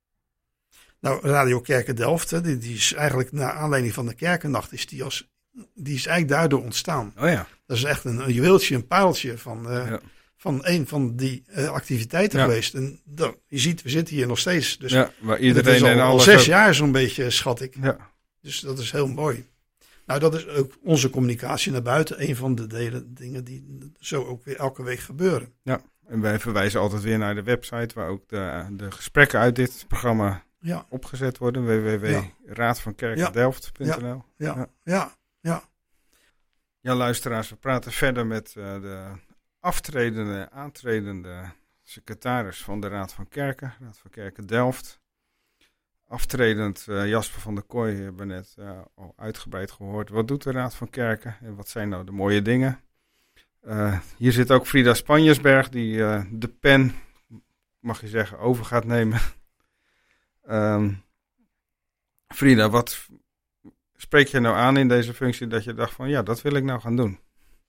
Speaker 5: Nou, Radio Kerken Delft, hè, die, die is eigenlijk naar aanleiding van de kerkennacht, is die, als, die is eigenlijk daardoor ontstaan.
Speaker 3: Oh ja.
Speaker 5: Dat is echt een, een juweeltje, een paaltje van, uh, ja. van een van die uh, activiteiten ja. geweest. En dat, je ziet, we zitten hier nog steeds. Dus
Speaker 3: ja, waar iedereen
Speaker 5: is al,
Speaker 3: en
Speaker 5: al
Speaker 3: alles
Speaker 5: zes
Speaker 3: ook...
Speaker 5: jaar zo'n beetje, schat ik.
Speaker 3: Ja.
Speaker 5: Dus dat is heel mooi. Nou, dat is ook onze communicatie naar buiten. Een van de delen, dingen die zo ook weer elke week gebeuren.
Speaker 3: Ja, en wij verwijzen altijd weer naar de website waar ook de, de gesprekken uit dit programma ja. opgezet worden. w w w punt raad van kerken delft punt n l
Speaker 5: Ja. Ja. Ja. Ja. Ja.
Speaker 3: Ja, luisteraars, we praten verder met uh, de aftredende, aantredende secretaris van de Raad van Kerken, Raad van Kerken Delft. Aftredend uh, Jasper van der Kooi hebben we net uh, al uitgebreid gehoord. Wat doet de Raad van Kerken en wat zijn nou de mooie dingen? Uh, hier zit ook Frida Spanjersberg die uh, de pen, mag je zeggen, over gaat nemen. um, Frida, wat spreek je nou aan in deze functie dat je dacht van ja, dat wil ik nou gaan doen?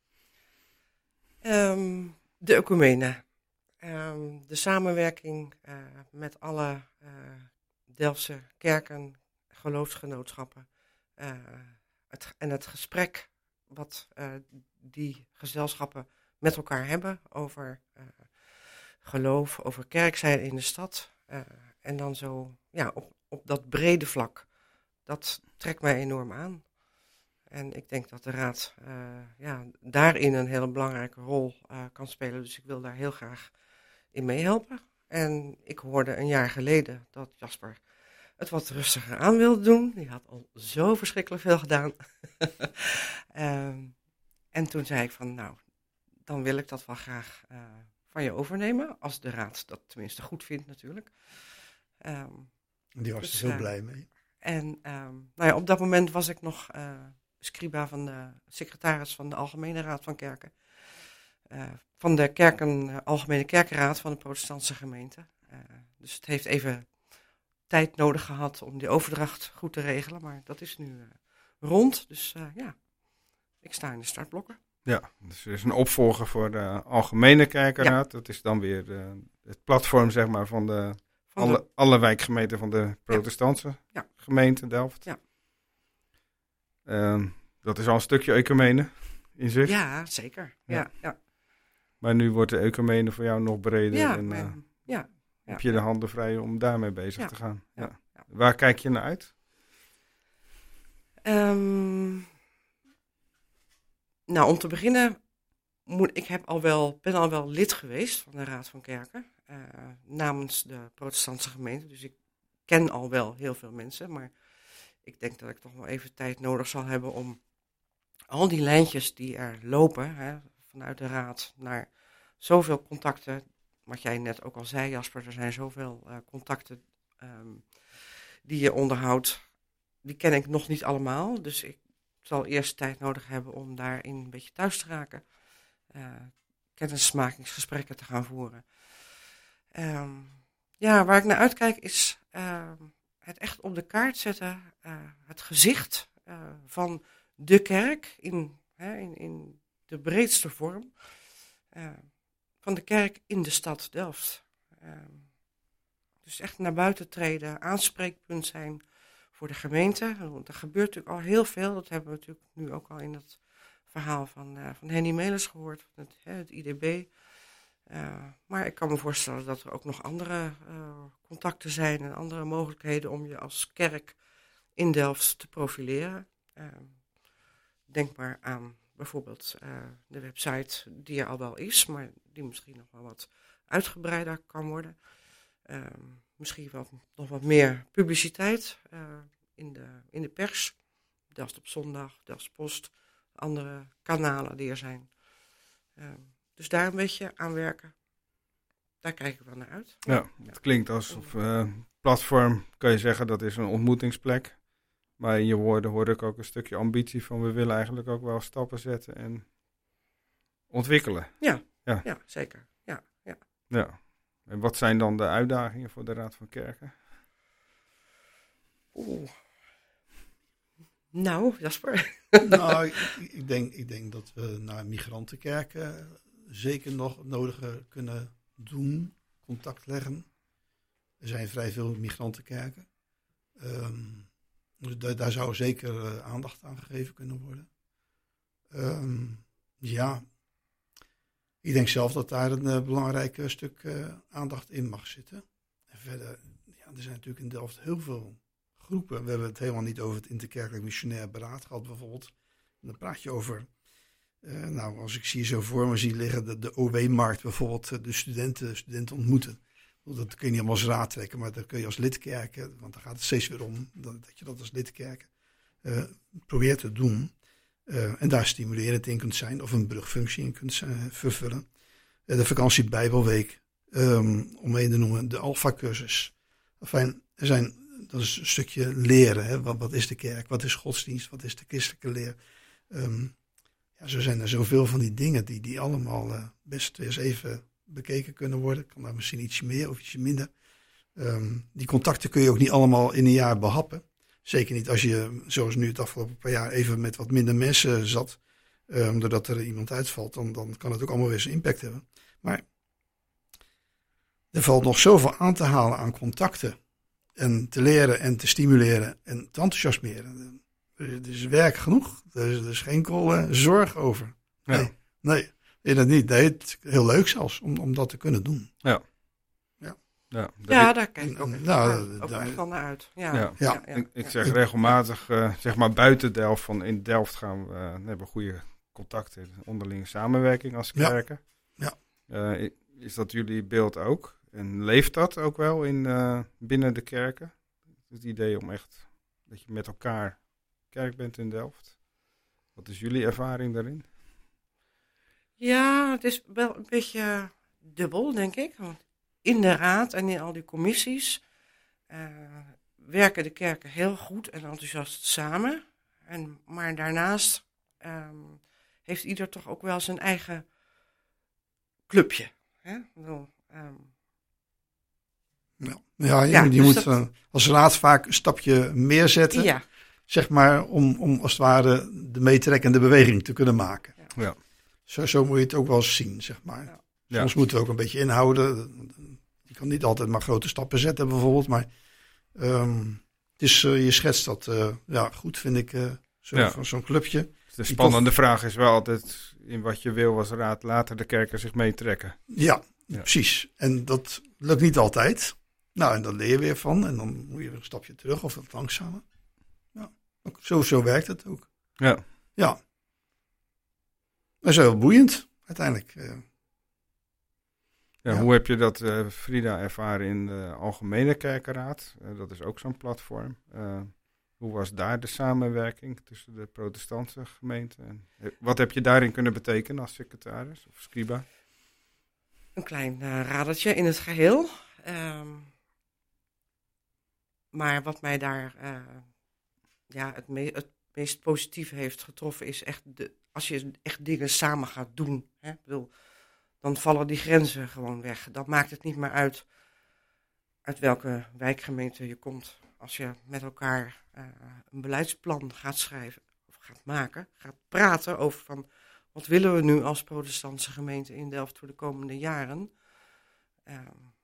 Speaker 6: Um, de ecumene. Um, de samenwerking uh, met alle uh, Delftse kerken, geloofsgenootschappen. Uh, het, en het gesprek wat uh, die gezelschappen met elkaar hebben over uh, geloof, over kerk zijn in de stad. Uh, en dan zo ja, op, op dat brede vlak. Dat trekt mij enorm aan. En ik denk dat de Raad uh, ja, daarin een hele belangrijke rol uh, kan spelen. Dus ik wil daar heel graag in meehelpen. En ik hoorde een jaar geleden dat Jasper het wat rustiger aan wilde doen. Die had al zo verschrikkelijk veel gedaan. um, en toen zei ik van, nou, dan wil ik dat wel graag uh, van je overnemen. Als de Raad dat tenminste goed vindt natuurlijk. Um,
Speaker 5: Die was
Speaker 6: dus,
Speaker 5: er zo
Speaker 6: uh,
Speaker 5: blij mee.
Speaker 6: En um, nou ja, op dat moment was ik nog uh, scriba van de secretaris van de Algemene Raad van Kerken. Uh, van de kerken, uh, Algemene Kerkenraad van de protestantse gemeente. Uh, dus het heeft even tijd nodig gehad om die overdracht goed te regelen. Maar dat is nu uh, rond. Dus uh, ja, ik sta in de startblokken.
Speaker 3: Ja, dus er is een opvolger voor de Algemene Kerkenraad. Ja. Dat is dan weer uh, het platform zeg maar van de...
Speaker 6: Van
Speaker 3: alle,
Speaker 6: de...
Speaker 3: alle wijkgemeenten van de protestantse ja. Ja. gemeente Delft.
Speaker 6: Ja.
Speaker 3: Um, dat is al een stukje ecumene in zich.
Speaker 6: Ja, zeker. Ja. Ja, ja.
Speaker 3: Maar nu wordt de ecumene voor jou nog breder.
Speaker 6: Ja,
Speaker 3: en uh,
Speaker 6: ja, ja,
Speaker 3: heb je de handen vrij om daarmee bezig
Speaker 6: ja,
Speaker 3: te gaan. Ja.
Speaker 6: Ja, ja.
Speaker 3: Waar kijk je naar uit?
Speaker 6: Um, nou, om te beginnen, moet, ik heb al wel, ben al wel lid geweest van de Raad van Kerken. Uh, namens de protestantse gemeente. Dus ik ken al wel heel veel mensen. Maar ik denk dat ik toch wel even tijd nodig zal hebben om al die lijntjes die er lopen, hè, vanuit de Raad naar zoveel contacten. Wat jij net ook al zei, Jasper, er zijn zoveel uh, contacten um, die je onderhoudt. Die ken ik nog niet allemaal. Dus ik zal eerst tijd nodig hebben om daarin een beetje thuis te raken. Uh, kennismakingsgesprekken te gaan voeren. Um, ja, waar ik naar uitkijk is uh, het echt op de kaart zetten, uh, het gezicht uh, van de kerk in, hè, in, in de breedste vorm, uh, van de kerk in de stad Delft. Uh, dus echt naar buiten treden, aanspreekpunt zijn voor de gemeente. Want er gebeurt natuurlijk al heel veel, dat hebben we natuurlijk nu ook al in het verhaal van, uh, van Henny Melers gehoord, het, hè, het I D B. Uh, maar ik kan me voorstellen dat er ook nog andere uh, contacten zijn en andere mogelijkheden om je als kerk in Delft te profileren. Uh, denk maar aan bijvoorbeeld uh, de website die er al wel is, maar die misschien nog wel wat uitgebreider kan worden. Uh, misschien wel nog wat meer publiciteit uh, in, de, in de pers. Delft op zondag, Delftse Post, andere kanalen die er zijn. Uh, Dus daar een beetje aan werken. Daar kijk ik wel naar uit.
Speaker 3: Ja, ja. Het klinkt alsof uh, platform, kan je zeggen, dat is een ontmoetingsplek. Maar in je woorden hoor ik ook een stukje ambitie van we willen eigenlijk ook wel stappen zetten en ontwikkelen.
Speaker 6: Ja,
Speaker 3: ja.
Speaker 6: ja zeker. Ja, ja.
Speaker 3: Ja. En wat zijn dan de uitdagingen voor de Raad van Kerken?
Speaker 6: Oeh. Nou, Jasper.
Speaker 5: Nou, ik, ik, denk, ik denk dat we naar migrantenkerken zeker nog het nodige kunnen doen, contact leggen. Er zijn vrij veel migrantenkerken. Um, dus da- daar zou zeker uh, aandacht aan gegeven kunnen worden. Um, ja, ik denk zelf dat daar een uh, belangrijk uh, stuk uh, aandacht in mag zitten. En verder, ja, er zijn natuurlijk in Delft heel veel groepen. We hebben het helemaal niet over het interkerkelijk missionair beraad gehad bijvoorbeeld. En dan praat je over, uh, nou als ik zie zo voor me zie liggen, de, de O W-markt bijvoorbeeld, de studenten, studenten ontmoeten. Dat kun je niet allemaal als raad trekken, maar dat kun je als lidkerken, want daar gaat het steeds weer om, dat, dat je dat als lidkerken uh, probeert te doen. Uh, en daar stimulerend in kunt zijn, of een brugfunctie in kunt uh, vervullen. Uh, de vakantie Bijbelweek, um, om mee te noemen, de Alpha-cursus. Enfin, er zijn dat is een stukje leren. Hè? Wat, wat is de kerk? Wat is godsdienst? Wat is de christelijke leer? Um, ja, zo zijn er zoveel van die dingen die, die allemaal uh, best eens even bekeken kunnen worden. Kan daar misschien ietsje meer of ietsje minder. Um, die contacten kun je ook niet allemaal in een jaar behappen. Zeker niet als je, zoals nu het afgelopen paar jaar, even met wat minder mensen zat. Um, doordat er iemand uitvalt, dan, dan kan het ook allemaal weer zijn impact hebben. Maar er valt nog zoveel aan te halen aan contacten. En te leren en te stimuleren en te enthousiasmeren. Er is werk genoeg. Er is, er is geen enkel uh, zorg over. Nee, ja. nee, nee, dat niet. Nee, het is heel leuk zelfs om, om dat te kunnen doen.
Speaker 3: Ja.
Speaker 6: Ja,
Speaker 3: ja,
Speaker 6: ja daar kijk ik ook,
Speaker 5: en,
Speaker 6: nou,
Speaker 5: ja,
Speaker 6: ook
Speaker 5: daar,
Speaker 6: echt van naar uit. Ja,
Speaker 3: ja.
Speaker 6: ja.
Speaker 3: ja,
Speaker 6: ja,
Speaker 3: ik, ik
Speaker 6: ja.
Speaker 3: zeg regelmatig, uh, zeg maar buiten Delft, van in Delft gaan we, uh, we hebben goede contacten, onderlinge samenwerking als kerken.
Speaker 5: Ja.
Speaker 3: Ja. Uh, is dat jullie beeld ook? En leeft dat ook wel in, uh, binnen de kerken? Het idee om echt, dat je met elkaar kerk bent in Delft. Wat is jullie ervaring daarin?
Speaker 6: Ja, het is wel een beetje dubbel, denk ik. Want in de raad en in al die commissies uh, werken de kerken heel goed en enthousiast samen. En, maar daarnaast um, heeft ieder toch ook wel zijn eigen clubje. Hè? Ik bedoel, um,
Speaker 5: Ja, ja, je,
Speaker 6: ja,
Speaker 5: je
Speaker 6: dus
Speaker 5: moet
Speaker 6: dat,
Speaker 5: uh, als raad vaak een stapje meer zetten.
Speaker 6: Ja.
Speaker 5: Zeg maar, om, om als het ware de meetrekkende beweging te kunnen maken.
Speaker 3: Ja. Ja.
Speaker 5: Zo, zo moet je het ook wel eens zien, zeg maar.
Speaker 6: Ja.
Speaker 5: Soms
Speaker 3: Ja.
Speaker 5: moeten we ook een beetje inhouden. Je kan niet altijd maar grote stappen zetten bijvoorbeeld. Maar um, het is, uh, je schetst dat uh, ja, goed, vind ik, uh, zo,
Speaker 3: Ja.
Speaker 5: van zo'n clubje.
Speaker 3: De spannende vraag is wel altijd in wat je wil als raad laten de kerken zich meetrekken.
Speaker 5: Ja,
Speaker 3: Ja.
Speaker 5: precies. En dat lukt niet altijd. Nou, en daar leer je weer van. En dan moet je weer een stapje terug of wat langzamer. Ja, zo, zo werkt het ook.
Speaker 3: Ja.
Speaker 5: Ja. Dat is heel boeiend, uiteindelijk. Uh,
Speaker 3: Ja,
Speaker 5: Ja.
Speaker 3: hoe heb je dat, uh, Frida, ervaren in de Algemene Kerkenraad? Uh, dat is ook zo'n platform. Uh, hoe was daar de samenwerking tussen de protestantse gemeenten? En, uh, wat heb je daarin kunnen betekenen als secretaris of scriba?
Speaker 6: Een klein uh, radertje in het geheel. Um, maar wat mij daar uh, ja, het, me- het meest positieve heeft getroffen is echt de, als je echt dingen samen gaat doen. Hè? Ik bedoel, dan vallen die grenzen gewoon weg. Dan maakt het niet meer uit uit welke wijkgemeente je komt. Als je met elkaar uh, een beleidsplan gaat schrijven of gaat maken, gaat praten over van wat willen we nu als protestantse gemeente in Delft voor de komende jaren. Uh,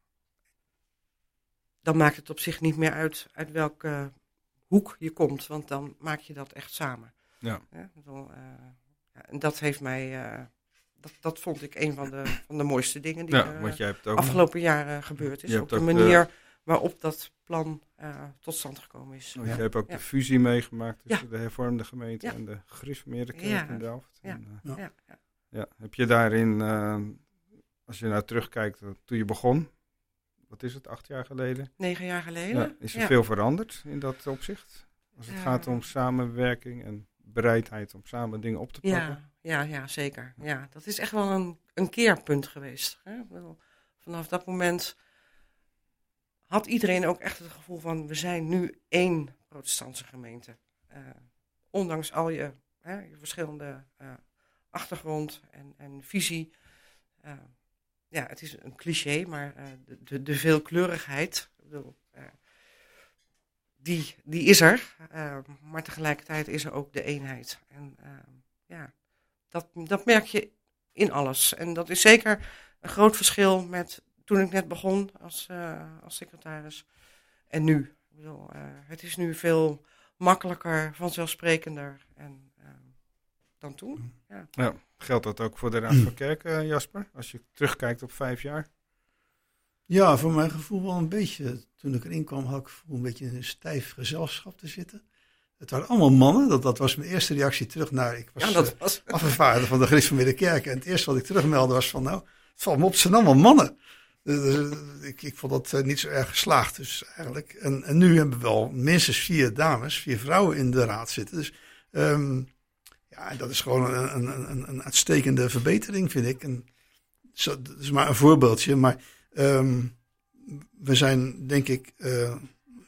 Speaker 6: dan maakt het op zich niet meer uit uit welke hoek je komt, want dan maak je dat echt samen.
Speaker 3: Ja.
Speaker 6: Ja, bedoel, uh, ja, en dat heeft mij, uh, dat, dat vond ik een van de, van de mooiste dingen die
Speaker 3: Ja,
Speaker 6: er
Speaker 3: want jij hebt ook
Speaker 6: afgelopen jaren gebeurd is.
Speaker 3: Je
Speaker 6: Op
Speaker 3: hebt
Speaker 6: de
Speaker 3: ook
Speaker 6: manier waarop dat plan uh, tot stand gekomen is.
Speaker 3: Want
Speaker 6: Ja.
Speaker 3: je hebt ook
Speaker 6: Ja.
Speaker 3: de fusie meegemaakt tussen
Speaker 6: Ja.
Speaker 3: de hervormde gemeente
Speaker 6: Ja.
Speaker 3: en de gereformeerde kerk
Speaker 6: Ja.
Speaker 3: in Delft.
Speaker 6: Ja.
Speaker 3: En, uh,
Speaker 6: Ja, ja.
Speaker 3: ja. Heb je daarin, uh, als je nou terugkijkt, uh, toen je begon, wat is het, acht jaar geleden?
Speaker 6: Negen jaar geleden.
Speaker 3: Ja, is er
Speaker 6: Ja.
Speaker 3: veel veranderd in dat opzicht? Als het
Speaker 6: Ja.
Speaker 3: gaat om samenwerking en bereidheid om samen dingen op te pakken?
Speaker 6: Ja, ja, ja, zeker. Ja, dat is echt wel een, een keerpunt geweest. Hè? Ik bedoel, vanaf dat moment had iedereen ook echt het gevoel van we zijn nu één protestantse gemeente. Uh, ondanks al je, hè, je verschillende uh, achtergrond en, en visie. Uh, ja, het is een cliché, maar uh, de, de, de veelkleurigheid, ik bedoel, uh, die, die is er. Uh, maar tegelijkertijd is er ook de eenheid. En uh, ja, dat, dat merk je in alles. En dat is zeker een groot verschil met toen ik net begon als, uh, als secretaris en nu. Ik bedoel, uh, het is nu veel makkelijker, vanzelfsprekender en, uh, dan toen. Ja.
Speaker 3: Ja, geldt dat ook voor de Raad van Kerken, Jasper? Als je terugkijkt op vijf jaar?
Speaker 5: Ja, voor mijn gevoel wel een beetje. Toen ik erin kwam had ik het gevoel een beetje in een stijf gezelschap te zitten. Het waren allemaal mannen. Dat, dat was mijn eerste reactie terug naar... Ik was,
Speaker 6: Ja, dat was...
Speaker 5: uh, afgevaardigd van de gereformeerde kerk. En het eerste wat ik terugmeldde was van... Nou, het valt me op, het zijn allemaal mannen. Dus, ik, ik vond dat uh, niet zo erg geslaagd dus eigenlijk. En, en nu hebben we wel minstens vier dames, vier vrouwen in de raad zitten. Dus um, ja, dat is gewoon een, een, een, een uitstekende verbetering, vind ik. En zo, dat is maar een voorbeeldje. Maar um, we zijn, denk ik, uh,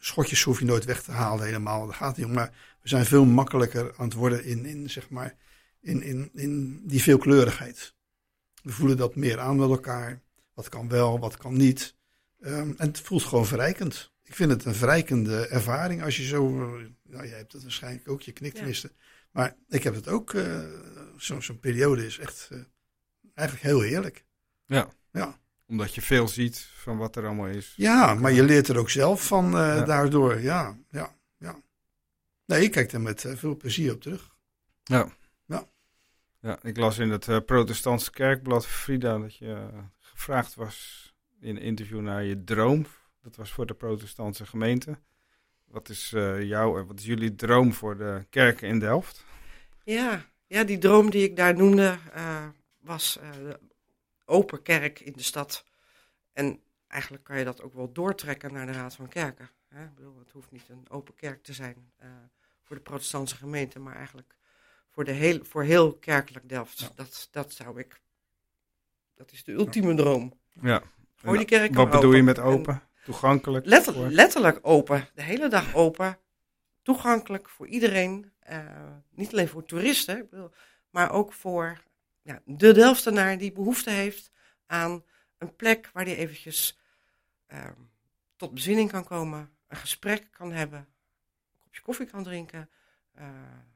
Speaker 5: schotjes hoef je nooit weg te halen helemaal. Dat gaat niet om. Maar we zijn veel makkelijker aan het worden in, in, zeg maar, in, in, in die veelkleurigheid. We voelen dat meer aan met elkaar. Wat kan wel, wat kan niet. Um, en het voelt gewoon verrijkend. Ik vind het een verrijkende ervaring als je zo... Uh, nou, jij hebt het waarschijnlijk ook, je knikt tenminste. Ja. Maar ik heb het ook... Uh, zo, zo'n periode is echt uh, eigenlijk heel heerlijk.
Speaker 3: Ja.
Speaker 5: Ja.
Speaker 3: Omdat je veel ziet van wat er allemaal is.
Speaker 5: Ja, maar je leert er ook zelf van uh, ja. daardoor. Ja, ja, ja. Nee, ik kijk er met uh, veel plezier op terug.
Speaker 3: Ja.
Speaker 5: Ja.
Speaker 3: Ja, ik las in het uh, Protestantse Kerkblad, Frida, dat je uh, gevraagd was in een interview naar je droom. Dat was voor de protestantse gemeente. Wat is uh, jouw, wat is jullie droom voor de kerken in Delft?
Speaker 6: Ja, ja die droom die ik daar noemde uh, was uh, de open kerk in de stad. En eigenlijk kan je dat ook wel doortrekken naar de Raad van Kerken. Hè? Ik bedoel, het hoeft niet een open kerk te zijn uh, voor de protestantse gemeente, maar eigenlijk voor, de heel, voor heel kerkelijk Delft. Ja. Dat, dat zou ik, dat is de ultieme ja. droom.
Speaker 3: Ja.
Speaker 6: Gooi die kerk
Speaker 3: wat bedoel
Speaker 6: open.
Speaker 3: je met open? Toegankelijk?
Speaker 6: Letter, letterlijk open. De hele dag open. Toegankelijk voor iedereen. Uh, niet alleen voor toeristen, ik bedoel, maar ook voor ja, de Delftenaar die behoefte heeft aan een plek waar hij eventjes uh, tot bezinning kan komen. Een gesprek kan hebben. Een kopje koffie kan drinken. Uh,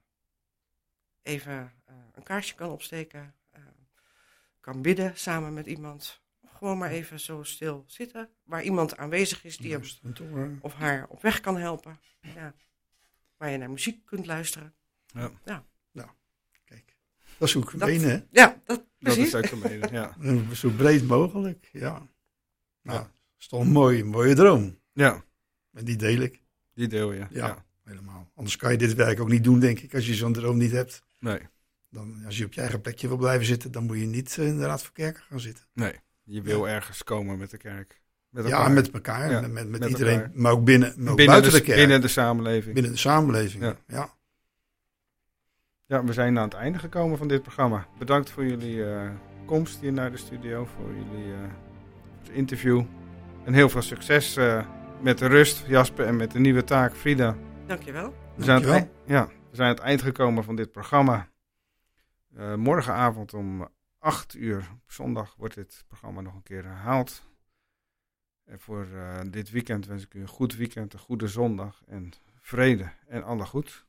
Speaker 6: even uh, een kaarsje kan opsteken. Uh, kan bidden samen met iemand. Gewoon maar even zo stil zitten. Waar iemand aanwezig is die hem of haar op weg kan helpen. Ja. Waar je naar muziek kunt luisteren.
Speaker 3: Ja.
Speaker 5: Ja. Nou, kijk. Dat is ook gemeen, hè?
Speaker 6: Ja, dat, precies.
Speaker 3: Dat is ook gemeen, ja.
Speaker 5: Zo breed mogelijk, ja. Nou, dat is toch een mooie, mooie droom.
Speaker 3: Ja.
Speaker 5: En die deel ik.
Speaker 3: Die deel je, ja.
Speaker 5: ja. Helemaal. Anders kan je dit werk ook niet doen, denk ik, als je zo'n droom niet hebt.
Speaker 3: Nee.
Speaker 5: Dan, als je op je eigen plekje wil blijven zitten, dan moet je niet in de Raad van Kerken gaan zitten.
Speaker 3: Nee. Je wil ja. ergens komen met de kerk.
Speaker 5: Met ja, met elkaar. Ja, met, met, met iedereen.
Speaker 3: Elkaar.
Speaker 5: Maar ook binnen, maar ook
Speaker 3: binnen
Speaker 5: buiten
Speaker 3: de,
Speaker 5: de kerk.
Speaker 3: Binnen de samenleving.
Speaker 5: Binnen de samenleving, ja. ja.
Speaker 3: Ja, we zijn aan het einde gekomen van dit programma. Bedankt voor jullie uh, komst hier naar de studio. Voor jullie uh, interview. En heel veel succes uh, met de rust, Jasper. En met de nieuwe taak, Frida.
Speaker 6: Dankjewel.
Speaker 3: We zijn,
Speaker 5: Dankjewel.
Speaker 3: Het, ja, we zijn aan het eind gekomen van dit programma. Uh, morgenavond om acht uur op zondag wordt dit programma nog een keer herhaald. En voor uh, dit weekend wens ik u een goed weekend, een goede zondag en vrede en alle goed.